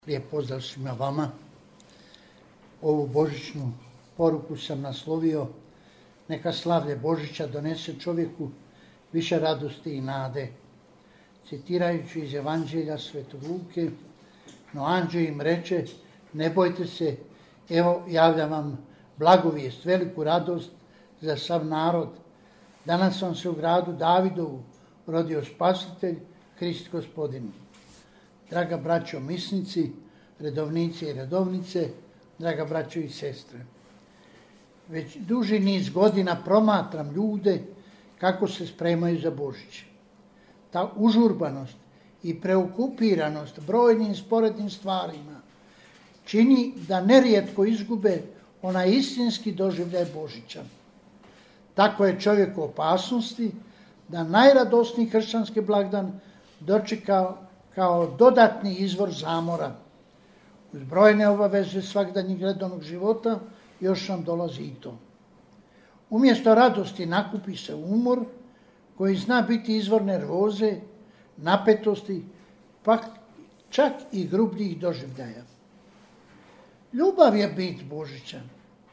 Lijep pozdrav svima vama. Ovu božićnu poruku sam naslovio neka slavlje Božića donese čovjeku više radosti i nade. Citirajući iz Evanđelja Svetog Luke, no anđeo im reče, ne bojte se, evo javljam vam blagovijest, veliku radost za sav narod. Danas vam se u gradu Davidovu rodio Spasitelj, Krist Gospodin. Draga braćo misnici, redovnici i redovnice, draga braćo i sestre. Već duži niz godina promatram ljude kako se spremaju za Božić. Ta užurbanost i preokupiranost brojnim sporednim stvarima čini da nerijetko izgube onaj istinski doživljaj Božića. Tako je čovjek u opasnosti da najradosniji kršćanski blagdan dočeka kao dodatni izvor zamora. Uz brojne obaveze svakdanjeg redovnog života još nam dolazi i to. Umjesto radosti nakupi se umor koji zna biti izvor nervoze, napetosti, pa čak i grubljih doživljaja. Ljubav je bit Božića.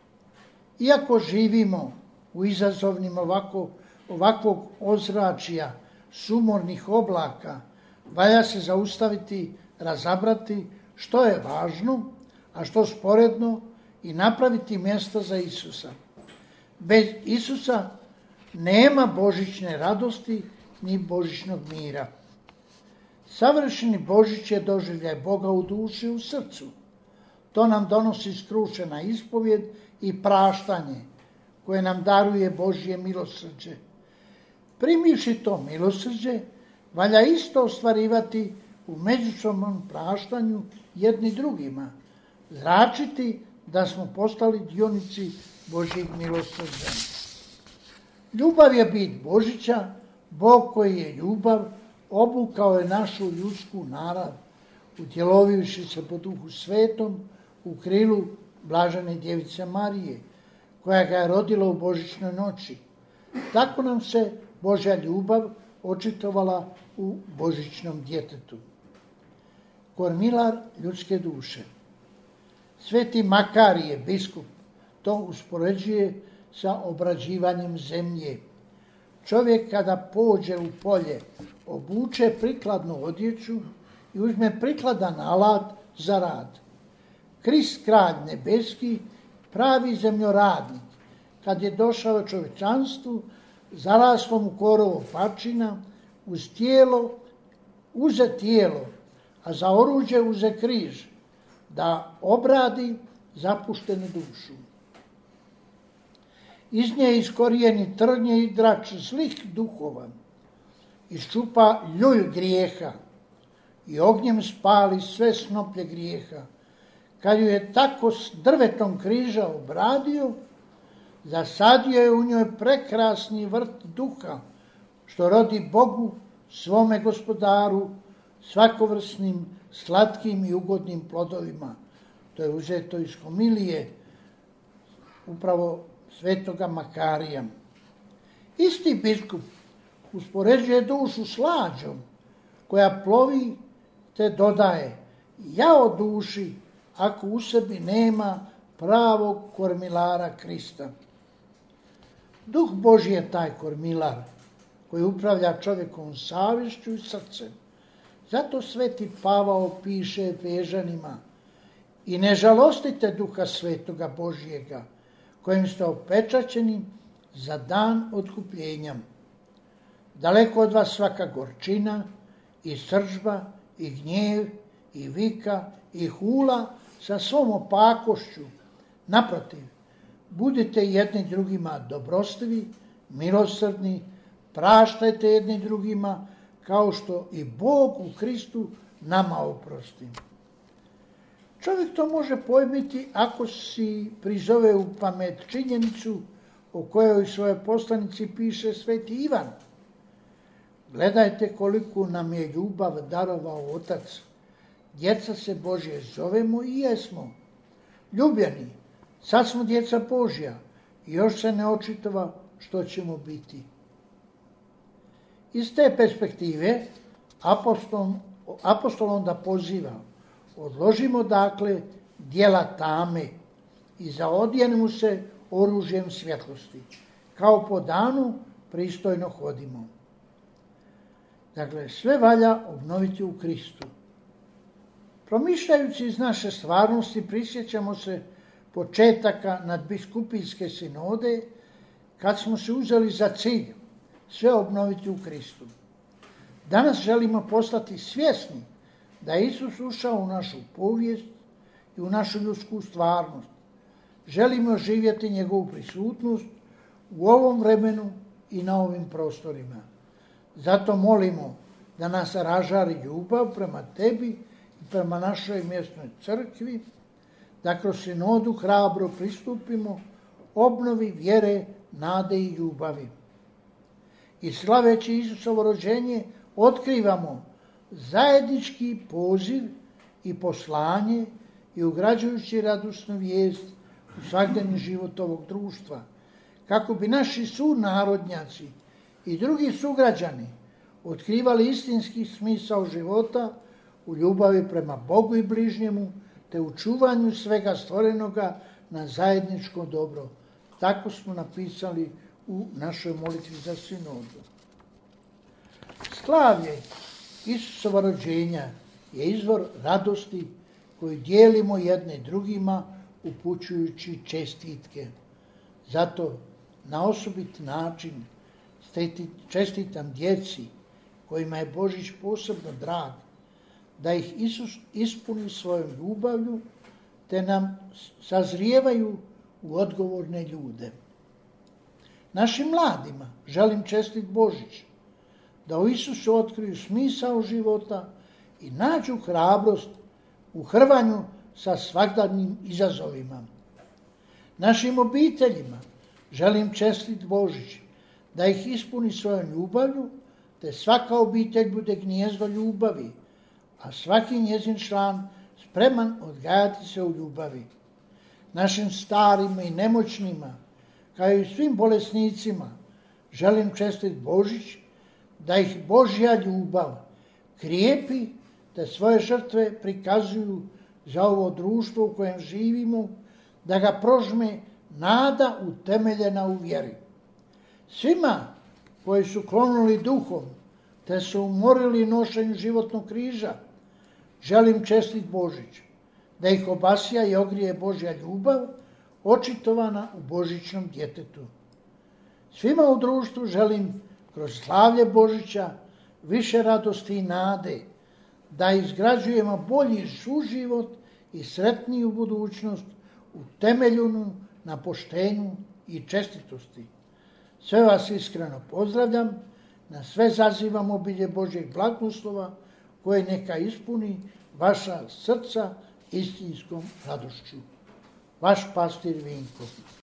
Iako živimo u izazovnim ovakvog ozračja, sumornih oblaka, valja se zaustaviti, razabrati što je važno, a što sporedno i napraviti mjesto za Isusa. Bez Isusa nema božićne radosti ni božićnog mira. Savršeni Božić je doživljaj Boga u duši i u srcu. To nam donosi skrušena ispovjed i praštanje koje nam daruje Božje milosrđe. Primivši to milosrđe, valja isto ostvarivati u međusobnom praštanju jedni drugima, zračiti da smo postali dionici Božjeg milosrđa. Ljubav je bit Božića, Bog koji je ljubav, obukao je našu ljudsku narav, utjelovivši se po Duhu Svetom u krilu blažene djevice Marije, koja ga je rodila u božićnoj noći. Tako nam se Božja ljubav očitovala u božićnom djetetu. Kormilar ljudske duše. Sveti Makarije, biskup, to uspoređuje sa obrađivanjem zemlje. Čovjek kada pođe u polje, obuče prikladnu odjeću i uzme prikladan alat za rad. Krist kralj nebeski, pravi zemljoradnik, kad je došao čovječanstvu, zaraslom u korovo pačina, uze tijelo, a za oruđe uze križ, da obradi zapuštenu dušu. Iz nje iskorijeni trnje i drač zlih duhova, iščupa ljulj grijeha i ognjem spali sve snoplje grijeha. Kad ju je tako s drvetom križa obradio, zasadio je u njoj prekrasni vrt duha, što rodi Bogu, svome Gospodaru, svakovrsnim, slatkim i ugodnim plodovima. To je uzeto iz homilije upravo svetoga Makarija. Isti biskup uspoređuje dušu s lađom, koja plovi te dodaje, jao duši, ako u sebi nema pravog kormilara Krista. Duh Božji je taj kormilar koji upravlja čovjekovom savješću i srcem. Zato sveti Pavao piše Efežanima, i ne žalostite Duha Svetoga Božjega, kojim ste opečaćeni za dan otkupljenja. Daleko od vas svaka gorčina i sržba i gnjev i vika i hula sa svom opakošću. Naprotiv, budite jedni drugima dobrostivi, milosrdni, praštajte jedni drugima, kao što i Bog u Kristu nama oprosti. Čovjek to može pojmiti ako si prizove u pamet činjenicu o kojoj u svojoj poslanici piše sveti Ivan. Gledajte koliko nam je ljubav darovao Otac. Djeca se Božje zovemo i jesmo. Ljubljeni, sad smo djeca Božja i još se ne očitova što ćemo biti. Iz te perspektive apostol onda poziva Odložimo dakle djela tame i zaodjenimo se oružjem svjetlosti. Kao po danu pristojno hodimo. Dakle, sve valja obnoviti u Kristu. Promišljajući iz naše stvarnosti, prisjećamo se početaka nadbiskupijske sinode, kad smo se uzeli za cilj sve obnoviti u Kristu. Danas želimo postati svjesni da je Isus ušao u našu povijest i u našu ljudsku stvarnost. Želimo živjeti njegovu prisutnost u ovom vremenu i na ovim prostorima. Zato molimo da nas ražari ljubav prema tebi i prema našoj mjesnoj crkvi, da kroz sinodu hrabro pristupimo obnovi vjere, nade i ljubavi. I slaveći Isusovo rođenje otkrivamo zajednički poziv i poslanje i ugrađujući radosnu vijest u svakdani život ovog društva, kako bi naši sunarodnjaci i drugi sugrađani otkrivali istinski smisao života u ljubavi prema Bogu i bližnjemu, te u čuvanju svega stvorenoga na zajedničko dobro. Tako smo napisali u našoj molitvi za sinodu. Slavlje Isusova rođenja je izvor radosti koju dijelimo jedne drugima upućujući čestitke. Zato na osobit način čestitam djeci kojima je Božić posebno drag, da ih Isus ispuni svojom ljubavlju, te nam sazrijevaju u odgovorne ljude. Našim mladima želim čestit Božić, da u Isusu otkriju smisao života i nađu hrabrost u hrvanju sa svakdanim izazovima. Našim obiteljima želim čestit Božić, da ih ispuni svojom ljubavlju, te svaka obitelj bude gnijezdo ljubavi, a svaki njezin član spreman odgajati se u ljubavi. Našim starima i nemoćnima, kao i svim bolesnicima, želim čestit Božić, da ih Božja ljubav krijepi, te svoje žrtve prikazuju za ovo društvo u kojem živimo, da ga prožme nada utemeljena u vjeri. Svima koji su klonuli duhom, te su umorili nošenju životnog križa, želim čestit Božić, da ih obasja i ogrije Božja ljubav, očitovana u božićnom djetetu. Svima u društvu želim kroz slavlje Božića više radosti i nade, da izgrađujemo bolji suživot i sretniju budućnost utemeljenu na poštenju i čestitosti. Sve vas iskreno pozdravljam, na sve zazivam obilje Božjeg blagoslova, koje neka ispuni vaša srca istinskom radošću. Vaš pastir Vinko.